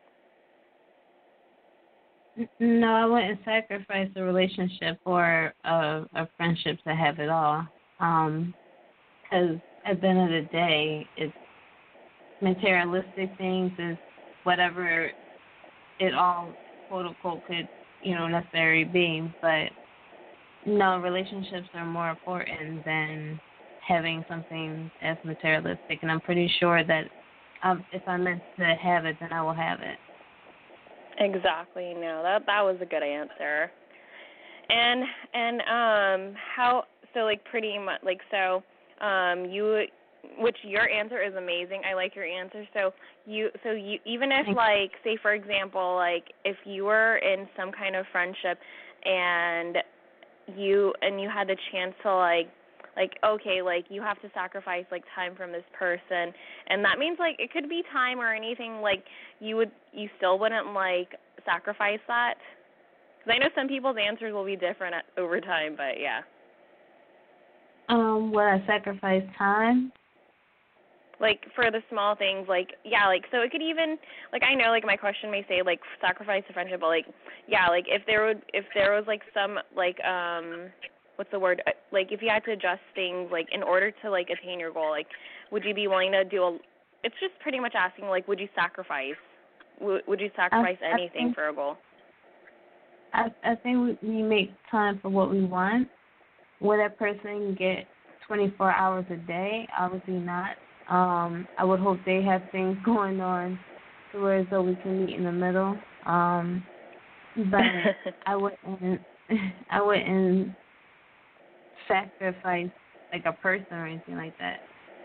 No, I wouldn't sacrifice a relationship or a friendship to have it all. Because at the end of the day, it's materialistic things, is whatever it all, quote unquote, could, necessarily be. But no, relationships are more important than having something as materialistic. And I'm pretty sure that if I'm meant to have it, then I will have it. Exactly. No, that was a good answer. And how, so like pretty much like, so you, which your answer is amazing. I like your answer. So you even if like, say for example, like if you were in some kind of friendship and you had the chance to like okay, like you have to sacrifice like time from this person, and that means like it could be time or anything, like you still wouldn't like sacrifice that? Because I know some people's answers will be different over time, but yeah. Would I sacrifice time? Like for the small things, like yeah, like so it could even like, I know like my question may say like sacrifice the friendship, but like yeah, like if there was like some like what's the word, like if you had to adjust things like in order to like attain your goal, like would you be willing to do it's just pretty much asking like would you sacrifice anything for a goal? I think we make time for what we want. Will that person get 24 hours a day? Obviously not. I would hope they have things going on to where so we can meet in the middle. But I wouldn't sacrifice like a person or anything like that.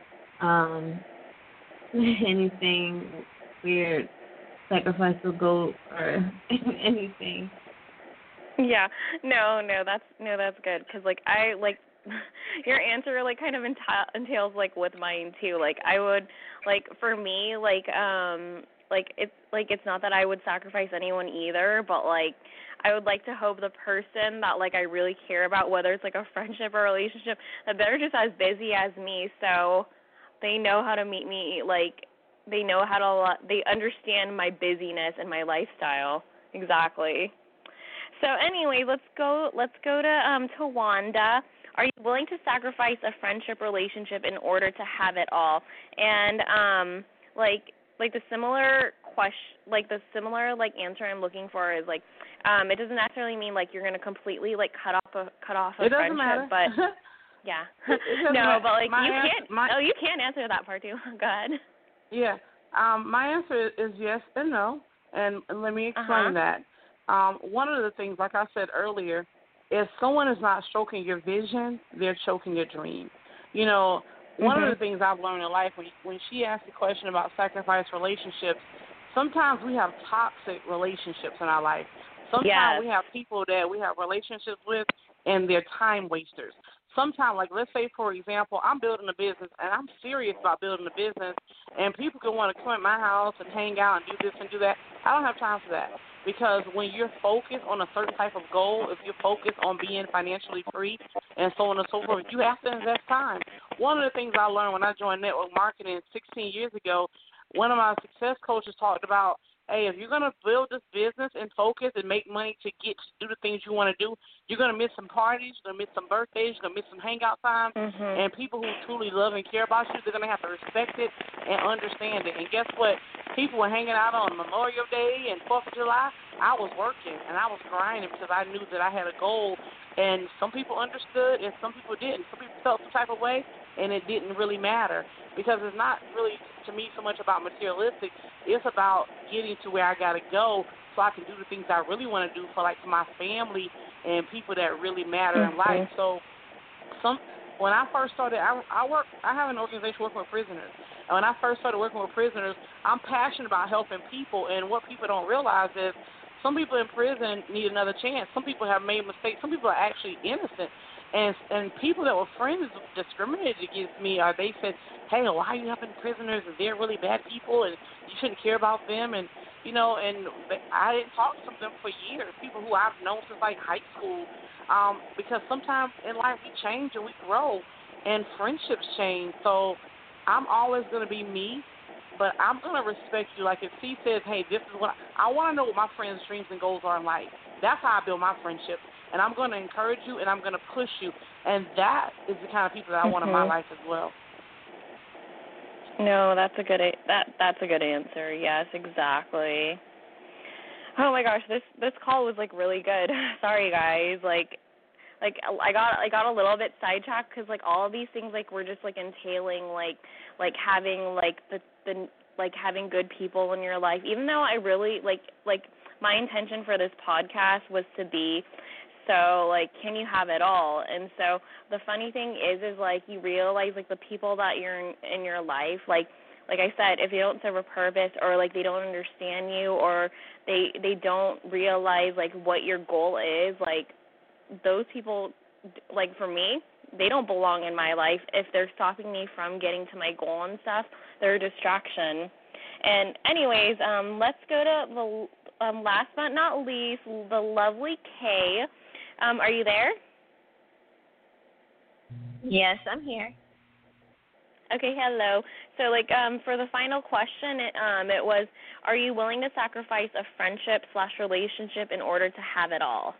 Anything weird, sacrifice a goat or anything. Yeah, no, that's good, because like I like your answer like kind of entails like with mine too. Like I would like for me like it's not that I would sacrifice anyone either, but like I would like to hope the person that like I really care about, whether it's like a friendship or a relationship, that they're just as busy as me, so they know how to meet me, like they know how to they understand my busyness and my lifestyle. Exactly. So anyway, let's go to Wanda. Are you willing to sacrifice a friendship relationship in order to have it all? And like the similar question, like the similar like answer I'm looking for is like it doesn't necessarily mean like you're going to completely like cut off a it friendship, matter. But yeah. No, but like you can't answer that part too. Go ahead. Yeah. My answer is yes and no, and let me explain that. One of the things, like I said earlier, if someone is not stroking your vision, they're choking your dream. You know, one of the things I've learned in life, when she asked the question about sacrifice relationships, sometimes we have toxic relationships in our life. Sometimes we have people that we have relationships with, and they're time wasters. Sometimes, like let's say, for example, I'm building a business, and I'm serious about building a business, and people can want to come at my house and hang out and do this and do that. I don't have time for that. Because when you're focused on a certain type of goal, if you're focused on being financially free and so on and so forth, you have to invest time. One of the things I learned when I joined network marketing 16 years ago, one of my success coaches talked about, hey, if you're going to build this business and focus and make money to do the things you want to do, you're going to miss some parties, you're going to miss some birthdays, you're going to miss some hangout time, and people who truly love and care about you, they're going to have to respect it and understand it. And guess what? People were hanging out on Memorial Day and 4th of July. I was working, and I was grinding because I knew that I had a goal, and some people understood and some people didn't. Some people felt some type of way, and it didn't really matter because it's not really, to me, so much about materialistic. It's about getting to where I got to go so I can do the things I really want to do for my family and people that really matter in life. So when I first started, I have an organization working with prisoners. And when I first started working with prisoners, I'm passionate about helping people. And what people don't realize is some people in prison need another chance. Some people have made mistakes. Some people are actually innocent. And people that were friends discriminated against me, or they said, hey, why are you helping prisoners? They're really bad people, and you shouldn't care about them. And, you know, and I didn't talk to them for years, people who I've known since, high school, because sometimes in life we change and we grow, and friendships change. So I'm always going to be me, but I'm going to respect you. Like if she says, hey, this is what I want to know what my friends' dreams and goals are in life. That's how I build my friendships. And I'm going to encourage you, and I'm going to push you. And that is the kind of people that I want in my life as well. No, that's a good answer. Yes, exactly. Oh my gosh, this call was really good. Sorry guys, I got a little bit sidetracked because all of these things were just entailing having the having good people in your life. Even though I really like my intention for this podcast was to be, so, like, can you have it all? And so the funny thing is like, you realize, like, the people that you're in your life, like I said, if they don't serve a purpose, or, like, they don't understand you, or they don't realize, like, what your goal is, like, those people, like, for me, they don't belong in my life. If they're stopping me from getting to my goal and stuff, they're a distraction. And anyways, let's go to the last but not least, the lovely Kay. Are you there? Yes, I'm here. Okay, hello. So, like, for the final question, it was, are you willing to sacrifice a friendship/relationship in order to have it all?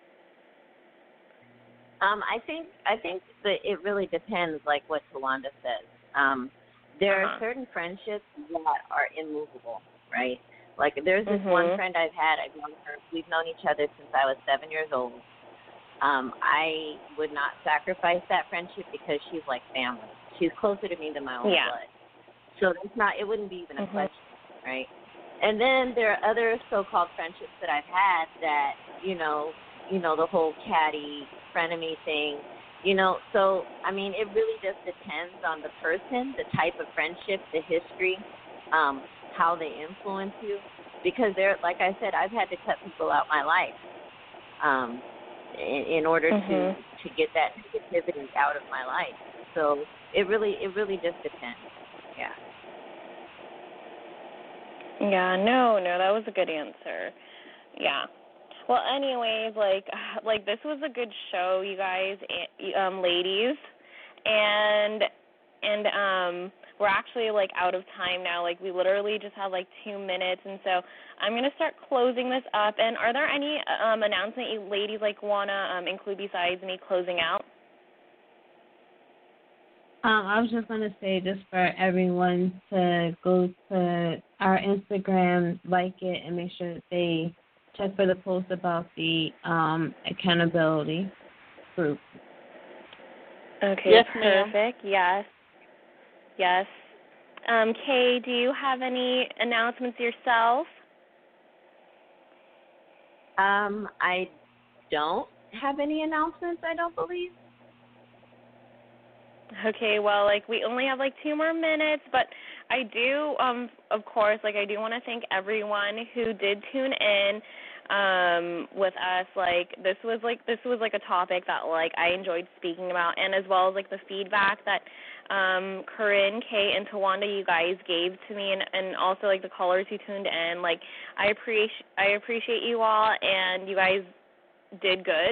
I think that it really depends, like what Tawanda says. There are certain friendships that are immovable, right? Like, there's this one friend I've had. We've known each other since I was 7 years old. I would not sacrifice that friendship because she's like family. She's closer to me than my own blood. So it wouldn't be even a question, right? And then there are other so-called friendships that I've had that, you know, the whole catty frenemy thing, so, I mean, it really just depends on the person, the type of friendship, the history, how they influence you. Because like I said, I've had to cut people out my life in order to get that negativity out of my life. So it really just depends. Yeah. Yeah, no, that was a good answer. Yeah. Well, anyways, like this was a good show, you guys, ladies, and we're actually, like, out of time now. Like, we literally just have, like, 2 minutes, and so I'm going to start closing this up. And are there any announcement you ladies, like, want to include besides me closing out? I was just going to say, just for everyone to go to our Instagram, like it, and make sure that they check for the post about the accountability group. Okay, yes, perfect. Ma'am. Yes. Kay, do you have any announcements yourself? I don't have any announcements, I don't believe. Okay, well, like, we only have, like, 2 more minutes, but I do, of course, like, I do want to thank everyone who did tune in with us. Like, this was like a topic that, like, I enjoyed speaking about, and as well as, like, the feedback that Corinne, Kay, and Tawanda, you guys gave to me, and also, like, the callers who tuned in. Like, I appreciate you all, and you guys did good.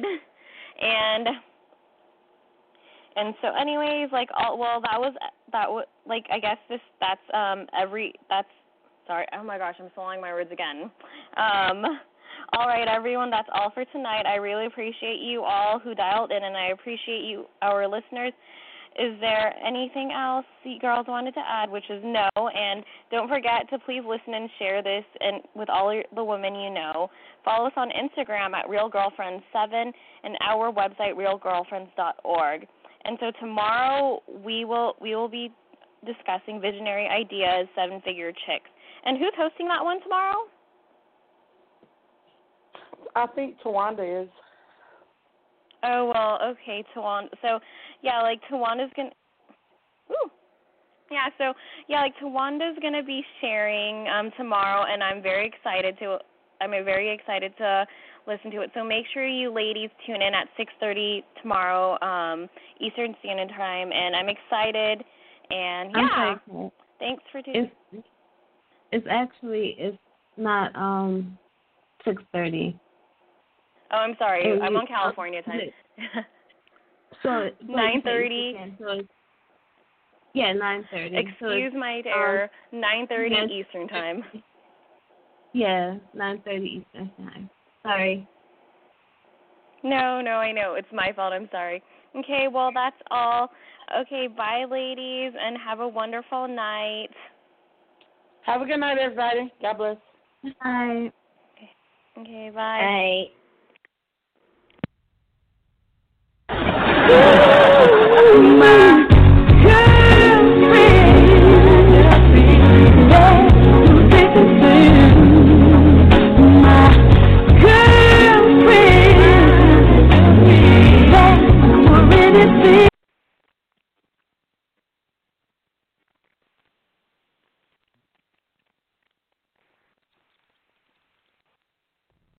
And so, anyways, like, that was like, I guess that's sorry, oh my gosh, I'm swallowing my words again. All right, everyone, that's all for tonight. I really appreciate you all who dialed in, and I appreciate you, our listeners. Is there anything else you girls wanted to add, which is no, and don't forget to please listen and share this and with all the women you know. Follow us on Instagram at RealGirlfriends7 and our website, realgirlfriends.org. And so tomorrow we will be discussing Visionary Ideas, 7-Figure Chicks. And who's hosting that one tomorrow? I think Tawanda is. Oh, well, okay, Tawanda. So, yeah, like, Tawanda's going to... Ooh. Yeah, so, yeah, like, Tawanda's going to be sharing tomorrow, and I'm very excited to listen to it. So make sure you ladies tune in at 6:30 tomorrow Eastern Standard Time, and I'm excited. And yeah, thanks for tuning. It's not 6:30. Oh, I'm sorry. I'm on California time. So 9:30. Yeah, 9:30. Excuse my error. 9:30 Eastern Time. Yeah, 9:30 Eastern Time. Sorry. No, I know. It's my fault. I'm sorry. Okay, well, that's all. Okay, bye, ladies, and have a wonderful night. Have a good night, everybody. God bless. Bye. Okay, bye. Bye.